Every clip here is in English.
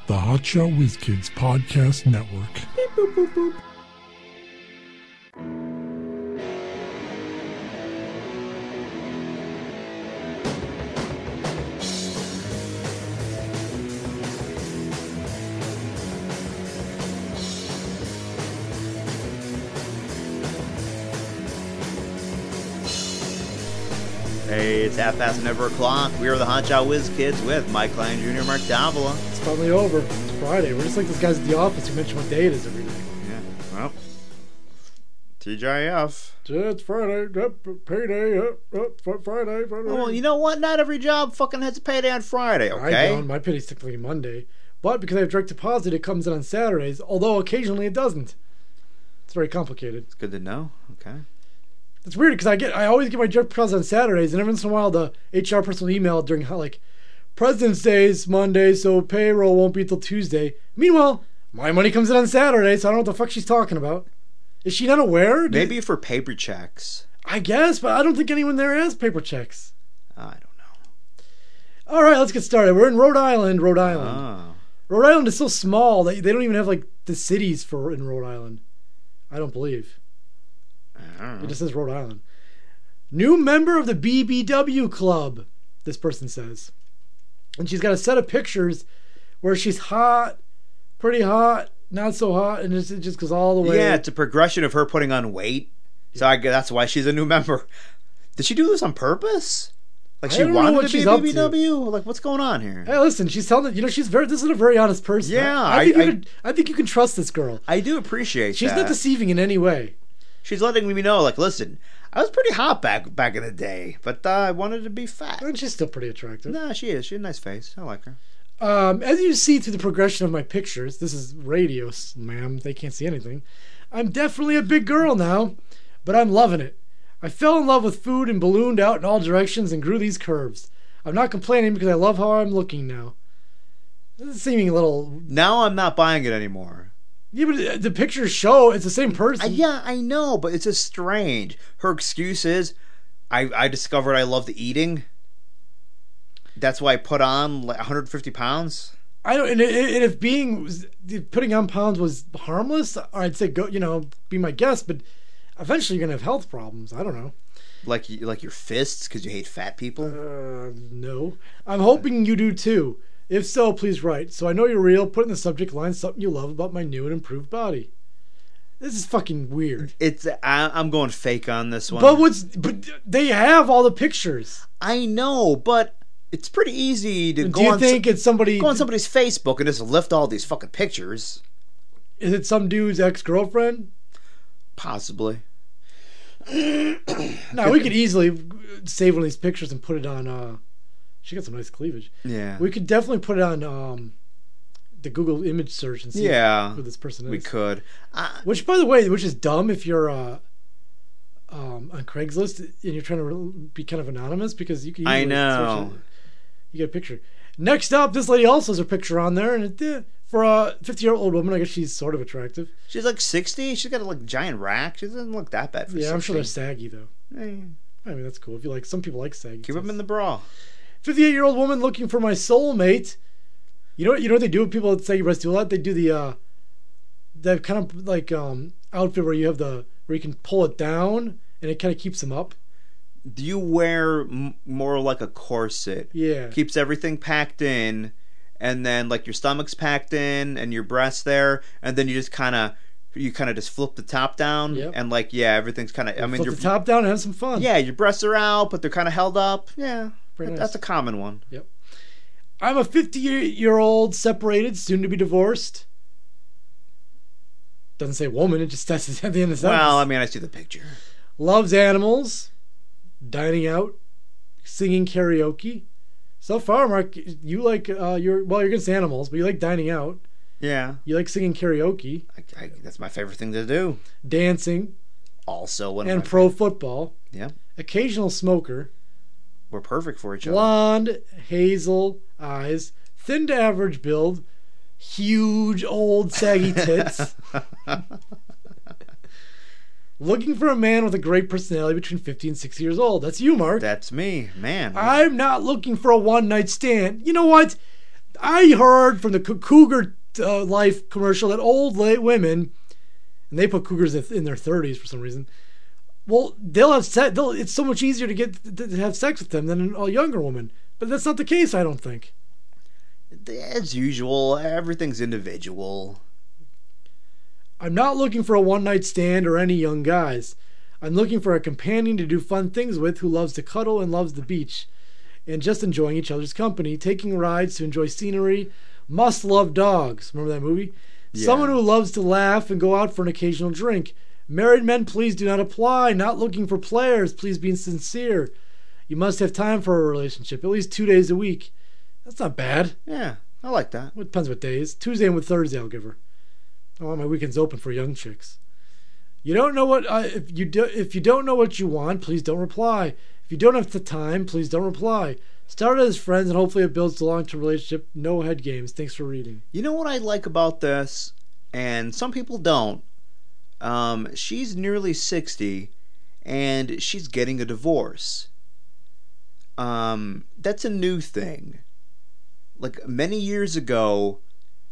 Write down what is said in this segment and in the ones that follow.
the Hotshot Whiz Kids Podcast Network. Beep, boop, boop, boop. Hey, it's o'clock. We are the Hotshot Whiz Kids with Mike Klein Jr., Mark Davila. It's finally over. It's Friday. We're just like those guys at the office who mention what day it is every day. Yeah, well, TGIF. It's Friday. Payday. Friday. Well, you know what? Not every job fucking has a payday on Friday, okay? I don't. My pay's technically Monday. But because I have direct deposit, it comes in on Saturdays, although occasionally it doesn't. It's very complicated. It's good to know. Okay. It's weird because I always get my direct deposit on Saturdays, and every once in a while the HR person will email during like President's Day is Monday, so payroll won't be until Tuesday. Meanwhile, my money comes in on Saturday, so I don't know what the fuck she's talking about. Is she not aware? Maybe for paper checks. I guess, but I don't think anyone there has paper checks. I don't know. All right, let's get started. We're in Rhode Island. Oh. Rhode Island is so small that they don't even have like the cities for in Rhode Island. I don't believe. It just says Rhode Island. New member of the BBW club, this person says. And she's got a set of pictures where she's hot, pretty hot, not so hot, and it just goes all the way. Yeah, it's a progression of her putting on weight. So I guess that's why she's a new member. Did she do this on purpose? Like she wanted to be BBW? Like what's going on here? Hey, listen, she's telling this is a very honest person. Yeah, I think you can trust this girl. I do appreciate She's that. not deceiving in any way. She's letting me know, like, listen, I was pretty hot back in the day, but I wanted to be fat. And she's still pretty attractive. No, she is. She has a nice face. I like her. As you see through the progression of my pictures, this is radio, ma'am. They can't see anything. I'm definitely a big girl now, but I'm loving it. I fell in love with food and ballooned out in all directions and grew these curves. I'm not complaining because I love how I'm looking now. This is seeming a little... Now I'm not buying it anymore. Yeah, but the pictures show it's the same person. Yeah, I know, but it's just strange. Her excuse is, I discovered I love the eating. That's why I put on like 150 pounds. I don't. And if putting on pounds was harmless, I'd say go. Be my guest. But eventually you're gonna have health problems. I don't know. Like your fists because you hate fat people. No. I'm hoping you do too. If so, please write. So I know you're real. Put in the subject line something you love about my new and improved body. This is fucking weird. I'm going fake on this one. But they have all the pictures. I know, but it's pretty easy to go on somebody's Facebook and just lift all these fucking pictures. Is it some dude's ex-girlfriend? Possibly. Now we could easily save one of these pictures and put it on she got some nice cleavage. Yeah. We could definitely put it on the Google image search and see who this person is. We could. Which, by the way, is dumb if you're on Craigslist and you're trying to be kind of anonymous because you can. I know. You get a picture. Next up, this lady also has her picture on there, and for a 50-year-old woman, I guess she's sort of attractive. She's like 60. She's got a giant rack. She doesn't look that bad for 60. I'm sure they're saggy though. I mean, that's cool. If you like, some people like saggy. Keep them in the bra. 58-year-old woman looking for my soulmate. You know what they do with people that saggy breasts do a lot? They do the kind of like outfit where you can pull it down and it kind of keeps them up. Do you wear more like a corset? Yeah. Keeps everything packed in, and then like your stomach's packed in and your breasts there, and then you kind of just flip the top down, and everything's kind of. Flip the top down and have some fun. Yeah, your breasts are out, but they're kind of held up. Yeah. Nice. That's a common one. Yep. I'm a 50-year-old separated, soon to be divorced. Doesn't say woman, it just says at the end of the sentence. Well, I mean, I see the picture. Loves animals, dining out, singing karaoke. So far, Mark, you like you're against animals, but you like dining out. Yeah. You like singing karaoke. That's my favorite thing to do. Dancing. Also one. And pro football. Yeah. Occasional smoker. We're perfect for each other. Blonde, hazel eyes, thin to average build, huge old saggy tits. Looking for a man with a great personality between 50 and 60 years old. That's you, Mark. That's me, man. I'm not looking for a one-night stand. You know what? I heard from the Cougar Life commercial that old women, and they put cougars in their 30s for some reason. Well, they'll have sex. It's so much easier to have sex with them than a younger woman. But that's not the case, I don't think. As usual, everything's individual. I'm not looking for a one-night stand or any young guys. I'm looking for a companion to do fun things with who loves to cuddle and loves the beach. And just enjoying each other's company, taking rides to enjoy scenery. Must love dogs. Remember that movie? Yeah. Someone who loves to laugh and go out for an occasional drink. Married men, please do not apply. Not looking for players. Please be sincere. You must have time for a relationship, at least 2 days a week. That's not bad. Yeah, I like that. Well, it depends what days. Tuesday and Thursday I'll give her. I want my weekends open for young chicks. You don't know what if you don't know what you want, please don't reply. If you don't have the time, please don't reply. Start as friends and hopefully it builds a long-term relationship. No head games. Thanks for reading. You know what I like about this, and some people don't. She's nearly 60, and she's getting a divorce. That's a new thing. Like many years ago,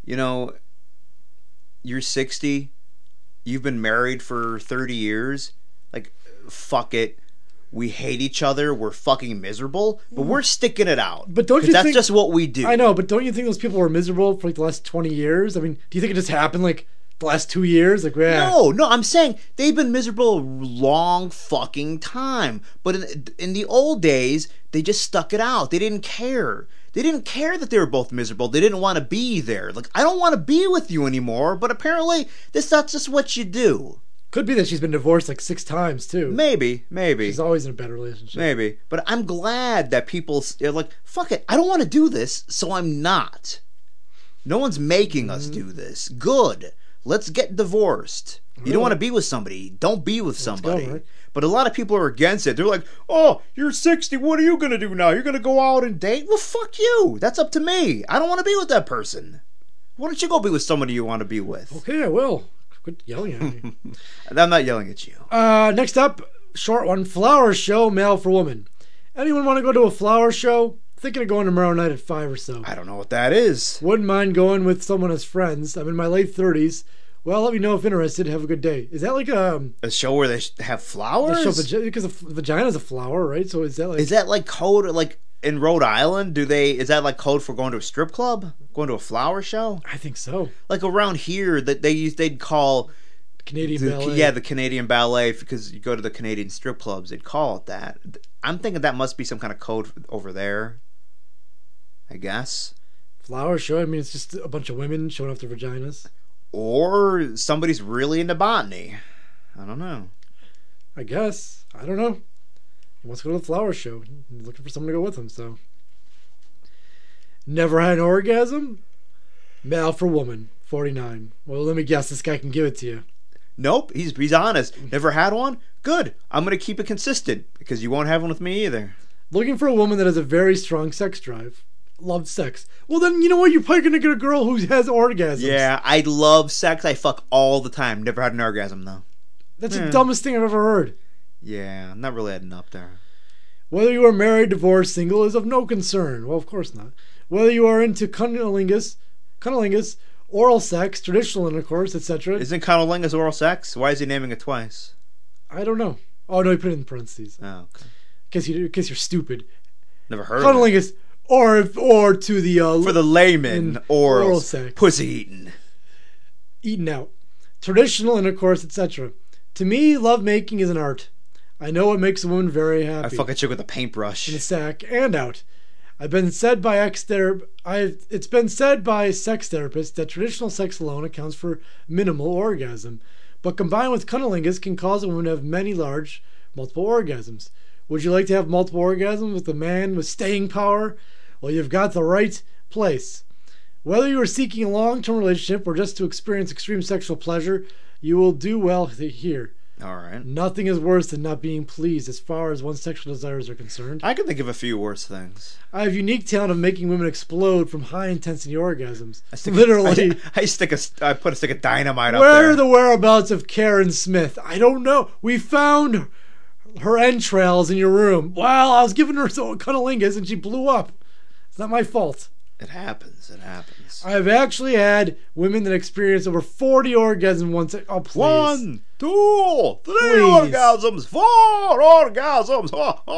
you're 60, you've been married for 30 years, like, fuck it. We hate each other, we're fucking miserable, but we're sticking it out. But don't you think... That's just what we do. I know, but don't you think those people were miserable for, like, the last 20 years? I mean, do you think it just happened, like, the last 2 years? Like, yeah. No, I'm saying they've been miserable a long fucking time. But in the old days, they just stuck it out. They didn't care. They didn't care that they were both miserable. They didn't want to be there. Like, I don't want to be with you anymore, but apparently that's just what you do. Could be that she's been divorced like 6 times, too. Maybe. She's always in a bad relationship. Maybe. But I'm glad that people are like, fuck it, I don't want to do this, so I'm not. No one's making us do this. Good. Let's get divorced. You don't want to be with somebody. Don't be with somebody. Go, right? But a lot of people are against it. They're like, oh, you're 60. What are you going to do now? You're going to go out and date? Well, fuck you. That's up to me. I don't want to be with that person. Why don't you go be with somebody you want to be with? Okay, I will. Quit yelling at me. I'm not yelling at you. Next up, short one. Flower show, male for woman. Anyone want to go to a flower show? Thinking of going tomorrow night at 5 or so. I don't know what that is. Wouldn't mind going with someone as friends. I'm in my late 30s. Well, let me know if interested. Have a good day. Is that like a show where they have flowers? Because a vagina is a flower, right? So is that like code, like in Rhode Island? Is that like code for going to a strip club? Going to a flower show? I think so. Like around here, that they'd call Canadian ballet. Yeah, the Canadian ballet, because you go to the Canadian strip clubs, they'd call it that. I'm thinking that must be some kind of code over there. I guess. Flower show. I mean, it's just a bunch of women showing off their vaginas. Or somebody's really into botany. I don't know. I guess. I don't know. He wants to go to the flower show. He's looking for someone to go with him, so. Never had an orgasm? Male for woman, 49. Well, let me guess. This guy can give it to you. Nope. He's honest. Never had one? Good. I'm going to keep it consistent, because you won't have one with me either. Looking for a woman that has a very strong sex drive. Loved sex. Well, then, you know what? You're probably going to get a girl who has orgasms. Yeah, I love sex. I fuck all the time. Never had an orgasm, though. That's the dumbest thing I've ever heard. Yeah, I'm not really adding up there. Whether you are married, divorced, single is of no concern. Well, of course not. Whether you are into cunnilingus, oral sex, traditional intercourse, etc. Isn't cunnilingus oral sex? Why is he naming it twice? I don't know. Oh, no, he put it in parentheses. Oh, okay. In case you're stupid. Never heard of it. Cunnilingus. Or to the for the layman, oral sex, pussy eaten out, traditional intercourse, etc. To me, love making is an art. I know it makes a woman very happy. I fuck a chick with a paintbrush in a sack and out. It's been said by sex therapists that traditional sex alone accounts for minimal orgasm, but combined with cunnilingus can cause a woman to have many large, multiple orgasms. Would you like to have multiple orgasms with a man with staying power? Well, you've got the right place. Whether you are seeking a long-term relationship or just to experience extreme sexual pleasure, you will do well here. All right. Nothing is worse than not being pleased as far as one's sexual desires are concerned. I can think of a few worse things. I have unique talent of making women explode from high-intensity orgasms. I put a stick of dynamite up there. Where are the whereabouts of Karen Smith? I don't know. We found her entrails in your room. Well, I was giving her cunnilingus and she blew up. It's not my fault. It happens. It happens. I've actually had women that experience over 40 orgasms once. Oh, please. 1, 2, 3 Please. orgasms, 4 orgasms.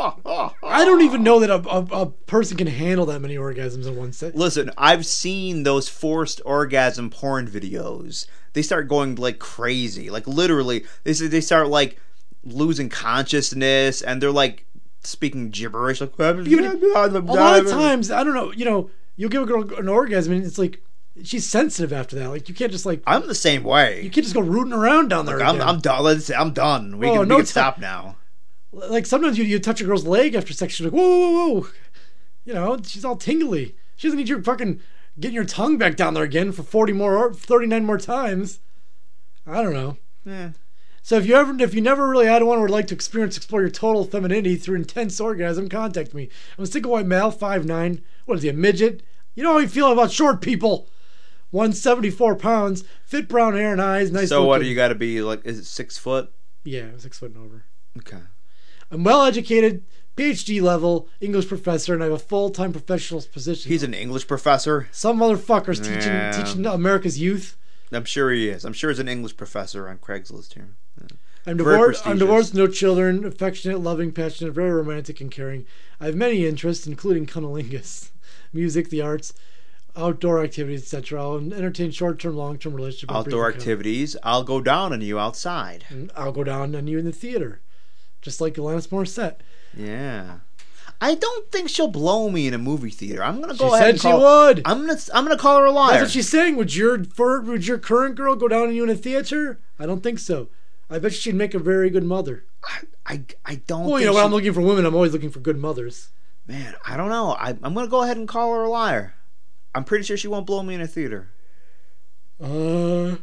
I don't even know that a person can handle that many orgasms in one set. Listen, I've seen those forced orgasm porn videos. They start going like crazy. Like literally, they start like losing consciousness, and they're like speaking gibberish. Like, A lot of times, I don't know, you'll give a girl an orgasm and it's like she's sensitive after that. Like you can't just like I'm the same way. you can't just go rooting around down there. Look, again. I'm done. I'm done. We Oh, can stop now. Like sometimes you touch a girl's leg after sex, she's like, whoa. She's all tingly. She doesn't need you fucking getting your tongue back down there again for 39 more times. I don't know. Yeah. So if you never really had one or would like to explore your total femininity through intense orgasm, contact me. I'm a single white male, 5'9". What is he, a midget? You know how you feel about short people. 174 pounds, fit brown hair and eyes, nice So looking. what do you got to be like? Is it 6 foot? Yeah, 6 foot and over. Okay. I'm well educated, PhD level, English professor, and I have a full-time professional position. He's an English professor. Some motherfuckers Yeah. teaching America's youth. I'm sure he is. I'm sure he's an English professor on Craigslist here. Yeah. I'm Very divorced, no children, affectionate, loving, passionate, very romantic and caring. I have many interests, including cunnilingus, music, the arts, outdoor activities, etc. I'll entertain short-term, long-term relationships. Outdoor activities. I'll go down on you outside. And I'll go down on you in the theater, just like Alanis Morissette. Yeah. I don't think she'll blow me in a movie theater. I'm gonna go She ahead said and she call. would. I'm gonna call her a liar. That's what she's saying. Would your current girl go down on you in a theater? I don't think so. I bet she'd make a very good mother. I don't. Well, think when I'm looking for women, I'm always looking for good mothers. Man, I don't know. I'm gonna go ahead and call her a liar. I'm pretty sure she won't blow me in a theater. Well,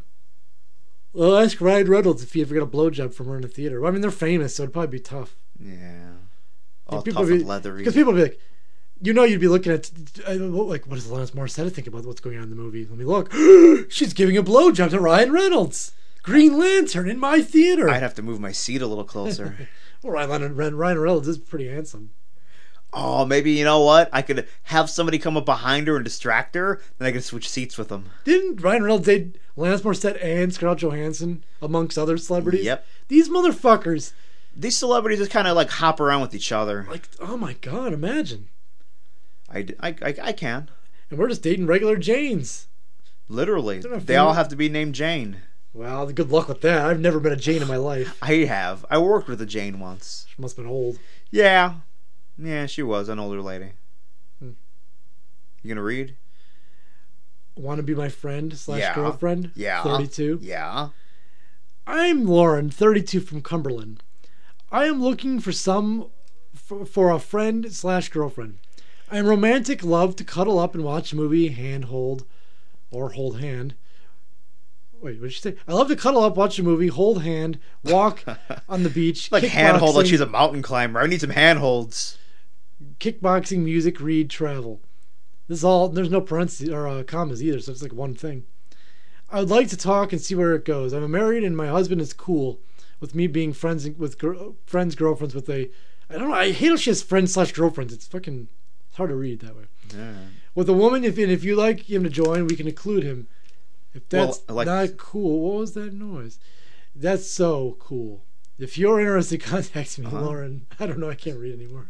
ask Ryan Reynolds if he ever got a blowjob from her in a theater. I mean, they're famous, so it'd probably be tough. Yeah. All People tough be- and leathery. Because people would be like, you'd be looking at, like, what does Alanis Morissette think about what's going on in the movie? Let me look. She's giving a blowjob to Ryan Reynolds. Green Lantern in my theater. I'd have to move my seat a little closer. Well, Ryan Reynolds is pretty handsome. Oh, maybe, you know what? I could have somebody come up behind her and distract her, then I could switch seats with them. Didn't Ryan Reynolds date Alanis Morissette and Scarlett Johansson, amongst other celebrities? Yep. These motherfuckers. These celebrities just kind of like hop around with each other. Like, oh my God, imagine. I can. And we're just dating regular Janes. Literally. They're not They all famous. have to be named Jane. Well, good luck with that. I've never been a Jane in my life. I have. I worked with a Jane once. She must have been old. Yeah. Yeah, she was an older lady. Hmm. You gonna read? Want to be my friend / Yeah. girlfriend? Yeah. 32. Yeah. I'm Lauren, 32 from Cumberland. I am looking for for a friend / girlfriend. I am romantic, love to cuddle up and watch a movie, hand hold, or hold hand. Wait, what did she say? I love to cuddle up, watch a movie, hold hand, walk on the beach, Like handhold, like kickboxing- she's a mountain climber. I need some handholds. kickboxing, music, read, travel. This is all. There's no parentheses or commas either, so it's like one thing. I would like to talk and see where it goes. I'm married and my husband is cool with me being friends with girlfriends with a. I don't know. I hate how she has friends / girlfriends. It's hard to read that way. Yeah. With a woman, if you like him to join, we can include him. If that's Well, like- not cool, what was that noise? That's so cool. If you're interested, contact me, Lauren. I don't know. I can't read anymore.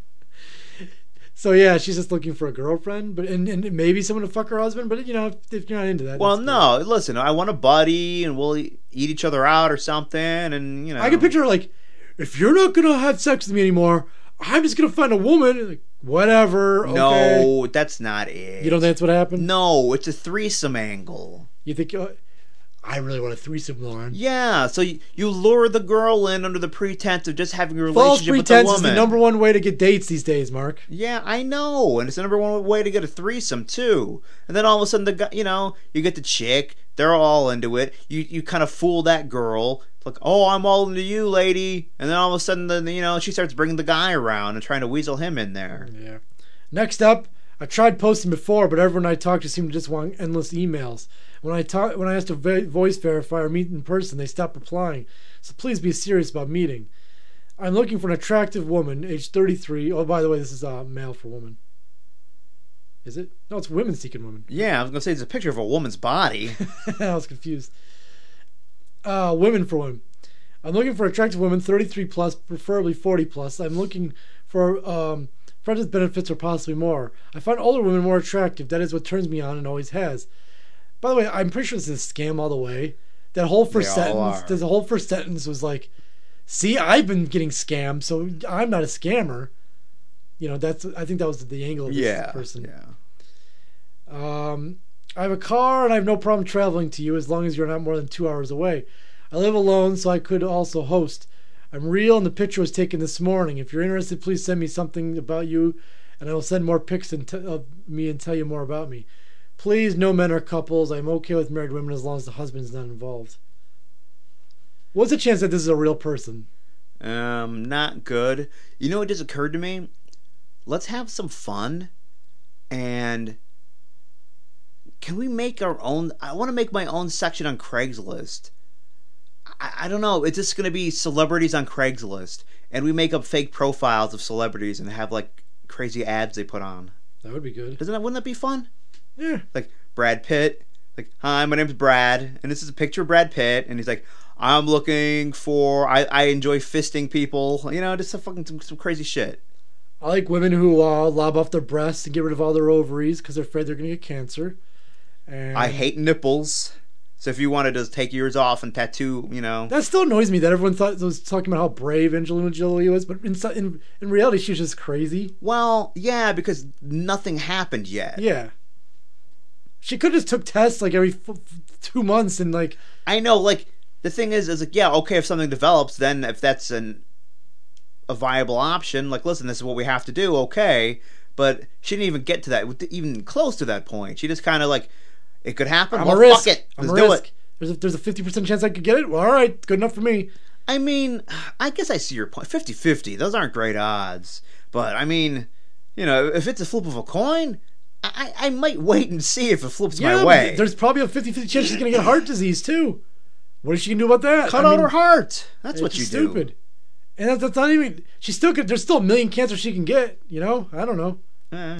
So yeah, she's just looking for a girlfriend, but and maybe someone to fuck her husband. But if you're not into that, Well, that's no. Listen, I want a buddy, and we'll eat each other out or something, and cool. I can picture her like, if you're not gonna have sex with me anymore, I'm just gonna find a woman. Like, whatever. Okay. No, that's not it. You don't think that's what happened? No, it's a threesome angle. You think? I really want a threesome, Lauren. Yeah, so you lure the girl in under the pretense of just having a False relationship with the pretense woman. is the number one way to get dates these days, Mark. Yeah, I know, and it's the number one way to get a threesome too. And then all of a sudden, the guy, you get the chick. They're all into it. You kind of fool that girl. It's like, oh, I'm all into you, lady. And then all of a sudden, she starts bringing the guy around and trying to weasel him in there. Yeah. Next up, I tried posting before, but everyone I talked to seemed to just want endless emails. When I asked to voice verify or meet in person, they stopped replying. So please be serious about meeting. I'm looking for an attractive woman, age 33. Oh, by the way, this is male for woman. Is it? No, it's women seeking women. Yeah, I was gonna say it's a picture of a woman's body. I was confused. Women for women. I'm looking for attractive women, 33 plus, preferably 40 plus. I'm looking for friends with benefits or possibly more. I find older women more attractive. That is what turns me on and always has. By the way, I'm pretty sure this is a scam all the way. That whole first sentence, the whole first sentence was like, "See, I've been getting scammed, so I'm not a scammer." You know, I think that was the angle of this person. Yeah. I have a car and I have no problem traveling to you as long as you're not more than 2 hours away. I live alone, so I could also host. I'm real, and the picture was taken this morning. If you're interested, please send me something about you, and I will send more pics of me and tell you more about me. Please, no men or couples. I'm okay with married women as long as the husband is not involved. What's the chance that this is a real person? Not good. You know what just occurred to me? Let's have some fun, and can we make our own? I want to make my own section on Craigslist. I don't know. It's just going to be celebrities on Craigslist, and we make up fake profiles of celebrities and have like crazy ads they put on. That would be good. Wouldn't that be fun? Yeah. Like Brad Pitt. Like, hi, my name's Brad, and this is a picture of Brad Pitt, and he's like, I'm looking for. I enjoy fisting people. You know, just some crazy shit. I like women who lob off their breasts and get rid of all their ovaries because they're afraid they're going to get cancer. And I hate nipples. So if you want to just take yours off and tattoo, you know. That still annoys me that everyone was talking about how brave Angelina Jolie was, but in reality, she's just crazy. Well, yeah, because nothing happened yet. Yeah. She could have just took tests like every 2 months and like... I know, like, the thing is like, yeah, okay, if something develops, then if that's a viable option, like, listen, this is what we have to do, okay. But she didn't even get to that, even close to that point. She just kind of like... It could happen. I'm a risk. Fuck it. Let's do it. There's a 50% chance I could get it. Well, all right, good enough for me. I mean, I guess I see your point. 50-50. Those aren't great odds. But, I mean, you know, if it's a flip of a coin, I might wait and see if it flips my way. There's probably a 50-50 chance she's going to get heart disease, too. What is she going to do about that? Cut out her heart. That's what you do. Stupid. And that's not even... She's still good. There's still a million cancers she can get, you know? I don't know.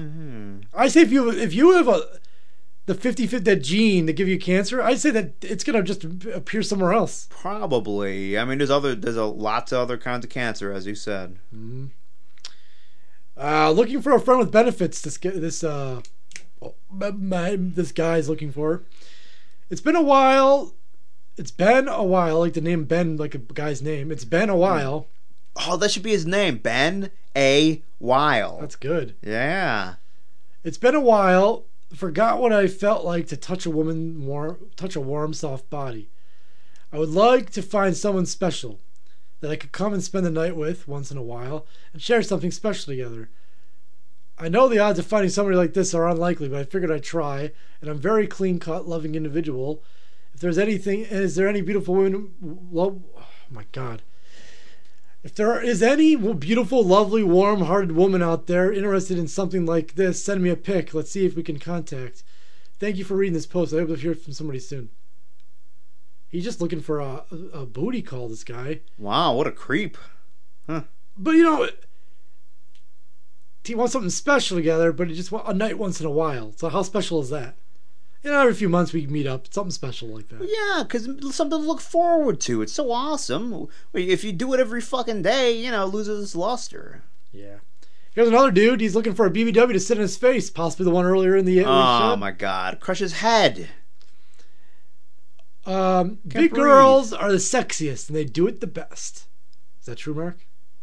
I say if you have the 50-50 that gene that give you cancer, I'd say that it's gonna just appear somewhere else. Probably. I mean, there's lots of other kinds of cancer, as you said. Mm-hmm. Looking for a friend with benefits. This guy's looking for. It's been a while. I like the name Ben, like a guy's name. It's been a while. Oh, that should be his name, Ben A. Weil. That's good. Yeah. It's been a while. Forgot what I felt like to touch a warm, soft body. I would like to find someone special that I could come and spend the night with once in a while and share something special together. I know the odds of finding somebody like this are unlikely, but I figured I'd try, and I'm a very clean-cut, loving individual. Is there any beautiful women? Oh my God. If there is any beautiful, lovely, warm-hearted woman out there interested in something like this, send me a pic. Let's see if we can contact. Thank you for reading this post. I hope to hear from somebody soon. He's just looking for a booty call, this guy. Wow, what a creep. Huh. But, you know, he wants something special together, but he just wants a night once in a while. So how special is that? You know, every few months we meet up. Something special like that. Yeah, because something to look forward to. It's so awesome. If you do it every fucking day, you know, it loses its luster. Yeah. Here's another dude. He's looking for a BBW to sit in his face. Possibly the one earlier in the Oh, my God. Crush his head. Big girls are the sexiest, and they do it the best. Is that true, Mark?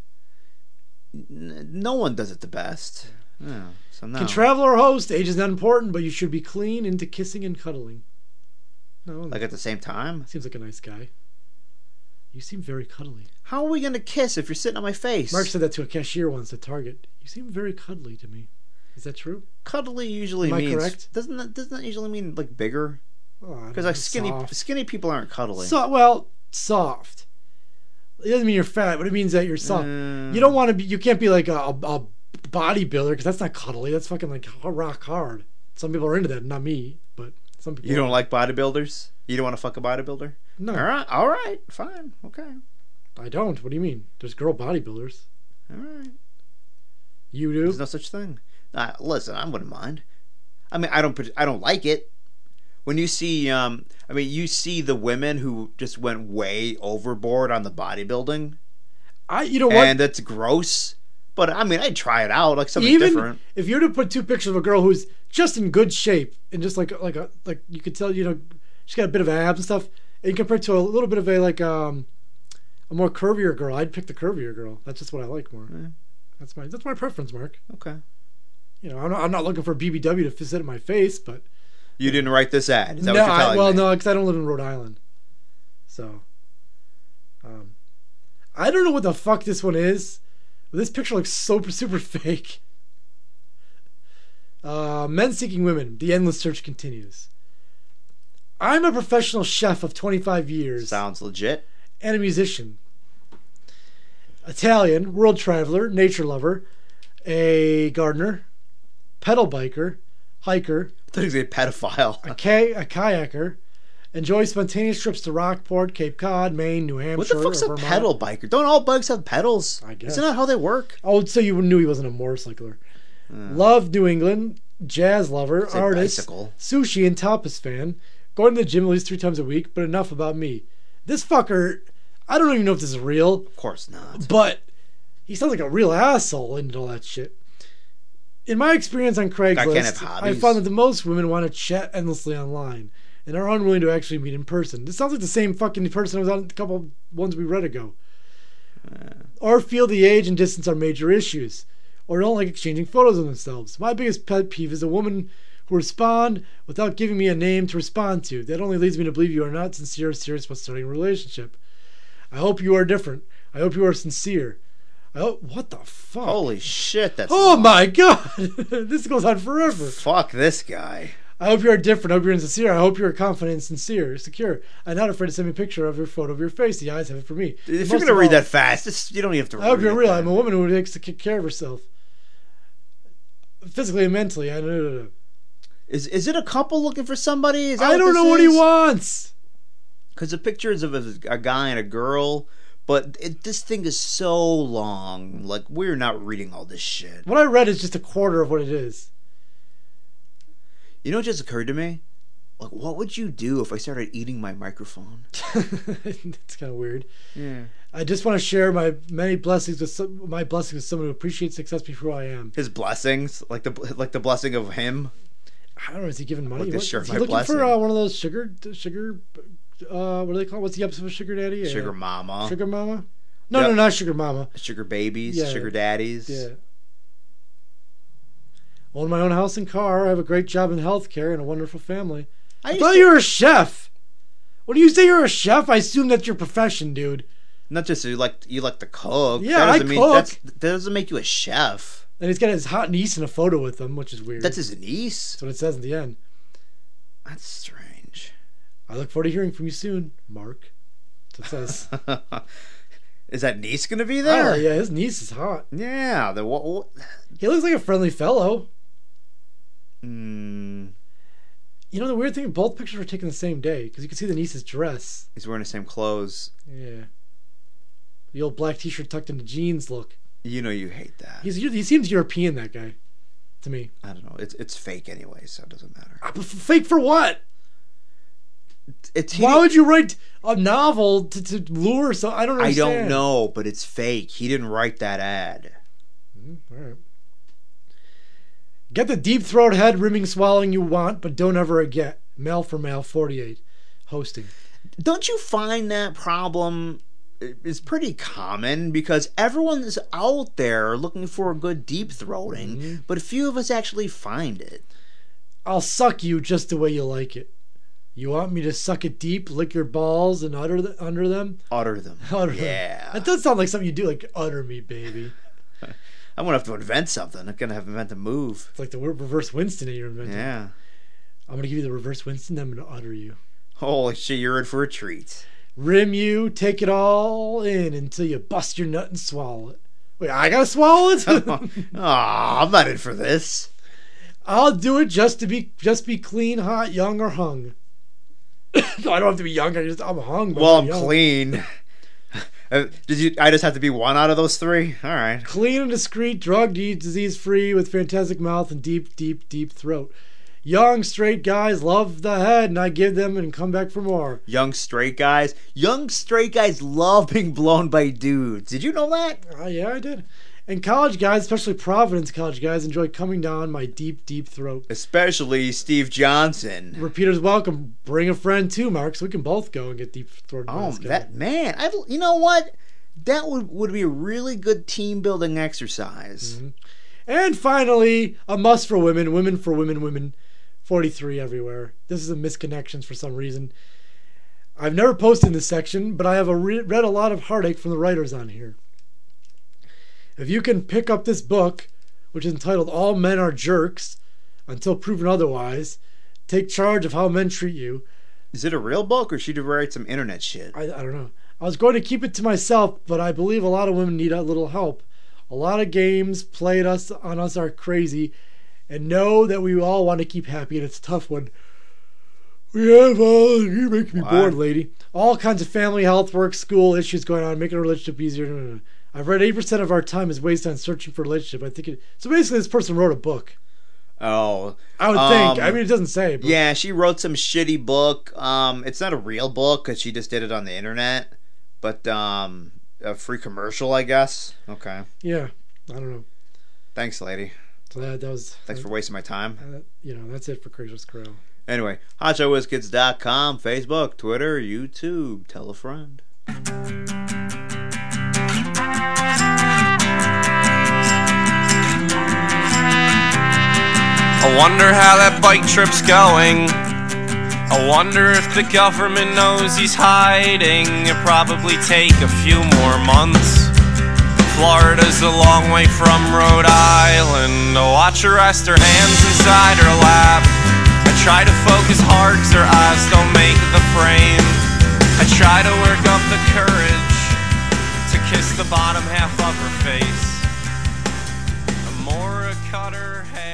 No one does it the best. Yeah, so no. Can travel or host. Age is not important, but you should be clean into kissing and cuddling. No, like at the same time? Seems like a nice guy. You seem very cuddly. How are we going to kiss if you're sitting on my face? Mark said that to a cashier once at Target. You seem very cuddly to me. Is that true? Cuddly usually means... Am I correct? Doesn't that usually mean like bigger? Because like skinny people aren't cuddly. Soft. It doesn't mean you're fat, but it means that you're soft. You don't want to be. You can't be like a bodybuilder because that's not cuddly. That's fucking like rock hard. Some people are into that, not me, but some people. You don't like bodybuilders? You don't want to fuck a bodybuilder? No. All right, fine, okay. I don't. What do you mean? There's girl bodybuilders. All right. You do? There's no such thing. Listen, I wouldn't mind. I mean, I don't like it. When you see, you see the women who just went way overboard on the bodybuilding. You know what? And that's gross. But I mean, I'd try it out, like something Even different. if you were to put two pictures of a girl who's just in good shape and just like you could tell, she's got a bit of abs and stuff, and compared to a little bit of a more curvier girl, I'd pick the curvier girl. That's just what I like more. Yeah. That's my preference, Mark. Okay. I'm not looking for BBW to sit in my face, but you didn't write this ad. Is that what you're telling me? No, because I don't live in Rhode Island, so I don't know what the fuck this one is. This picture looks super fake. Men seeking women. The endless search continues. I'm a professional chef of 25 years. Sounds legit. And a musician. Italian, world traveler, nature lover, a gardener, pedal biker, hiker. I thought he was a pedophile. a kayaker. Enjoy spontaneous trips to Rockport, Cape Cod, Maine, New Hampshire. What the fuck's a Vermont. pedal biker? Don't all bikes have pedals? I guess. Isn't that how they work? Oh, so you knew he wasn't a motorcycler. Loved New England, jazz lover, It's a artist, bicycle. sushi and tapas fan. Going to the gym at least 3 times a week, but enough about me. This fucker, I don't even know if this is real, Of course not. but he sounds like a real asshole into all that shit. In my experience on Guy can't have Craigslist, I hobbies. found that the most women want to chat endlessly online and are unwilling to actually meet in person. This sounds like the same fucking person I was on a couple ones we read ago. Or feel the age and distance are major issues. Or don't like exchanging photos of themselves. My biggest pet peeve is a woman who respond without giving me a name to respond to. That only leads me to believe you are not sincere or serious about starting a relationship. I hope you are different. I hope you are sincere. What the fuck? Holy shit, that's Oh long. my god! This goes on forever. Fuck this guy. I hope you are different. I hope you're insincere. I hope you are confident and sincere, secure. I'm not afraid to send me a picture of your photo of your face. The eyes have it for me. If And you're most going to of read all, that fast, you don't even have to read I hope you're it real. then. I'm a woman who takes to take care of herself. Physically and mentally. I know. Is it a couple looking for somebody? Is that I don't know what he wants. Because the pictures of a guy and a girl, but this thing is so long. Like, we're not reading all this shit. What I read is just a quarter of what it is. You know what just occurred to me? Like, what would you do if I started eating my microphone? It's kind of weird. Yeah. I just want to share my many blessings with someone who appreciates success before I am. His blessings, like the blessing of him. I don't know. Is he giving money? Like this shirt, Is my he looking blessing. for one of those sugar? What do they call it? What's the episode of Sugar Daddy? Sugar mama. Sugar Mama? No, Yep. no, not Sugar Mama. Sugar babies, Yeah. sugar daddies. Yeah. Own my own house and car. I have a great job in healthcare and a wonderful family. I thought you were a chef. When you say you're a chef, I assume that's your profession, dude. Not just you like to cook. Yeah, that I doesn't cook. That doesn't make you a chef. And he's got his hot niece in a photo with him, which is weird. That's his niece. That's what it says in the end. That's strange. I look forward to hearing from you soon, Mark. That's what it says. Is that niece gonna be Oh, there? yeah, his niece is hot. Yeah. The what? He looks like a friendly fellow. Mm, You know, the weird thing, both pictures were taken the same day, because you can see the niece's dress. he's wearing the same clothes. Yeah. The old black t-shirt tucked into jeans look. You know you hate that. He seems European, that guy, to me. I don't know. It's fake anyway, so it doesn't matter. Fake for what? Why would you write a novel to lure? So I don't I understand. don't know, but it's fake. He didn't write that ad. All right. Get the deep throat head rimming swallowing you want, but don't ever get. Male for male 48. Hosting. Don't you find that problem is pretty common because everyone's out there looking for a good deep throating, but few of us actually find it. I'll suck you just the way you like it. You want me to suck it deep, lick your balls, and under them? Utter them. Utter them. Yeah. That does sound like something you do, like utter me, baby. I'm gonna have to invent something. I'm gonna have to invent a move. It's like the word reverse Winston that you're inventing. Yeah. I'm gonna give you the reverse Winston, then I'm gonna utter you. Holy shit, you're in for a treat. Rim you, take it all in until you bust your nut and swallow it. Wait, I gotta swallow it? Aw, I'm not in for this. I'll do it just be clean, hot, young, or hung. No, I don't have to be young. I'm hung. But Well, I'm I'm young. clean. I just have to be one out of those three? All right. Clean and discreet, drug disease free, with fantastic mouth and deep, deep, deep throat. Young straight guys love the head, and I give them and come back for more. Young straight guys love being blown by dudes. Did you know that? Yeah, I did. And college guys, especially Providence college guys, enjoy coming down my deep, deep throat. Especially Steve Johnson. Repeaters welcome. Bring a friend too, Mark, so we can both go and get deep throated. Oh, that man! You know what? That would be a really good team building exercise. Mm-hmm. And finally, a must for women. Women for women. 43 everywhere. This is a misconnections for some reason. I've never posted in this section, but I have read a lot of heartache from the writers on here. If you can pick up this book, which is entitled All Men Are Jerks, Until Proven Otherwise, take charge of how men treat you. Is it a real book, or should you write some internet shit? I don't know. I was going to keep it to myself, but I believe a lot of women need a little help. A lot of games played on us are crazy, and know that we all want to keep happy, and it's a tough one. You make me bored, lady. All kinds of family, health, work, school issues going on, making a relationship easier. I've read 8% of our time is wasted on searching for a relationship. So basically, this person wrote a book. Oh, I would think. I mean, it doesn't say. But. Yeah, she wrote some shitty book. It's not a real book because she just did it on the internet, but a free commercial, I guess. Okay. Yeah, I don't know. Thanks, lady. So that was. Thanks for wasting my time. That's it for Craigslist Corral. Anyway, HotShotWizKids.com, Facebook, Twitter, YouTube. Tell a friend. I wonder how that bike trip's going. I wonder if the government knows he's hiding. It'll probably take a few more months. Florida's a long way from Rhode Island. I watch her rest her hands inside her lap. I try to focus hard cause her eyes don't make the frame. I try to work up the courage to kiss the bottom half of her face. The more I cut her hair,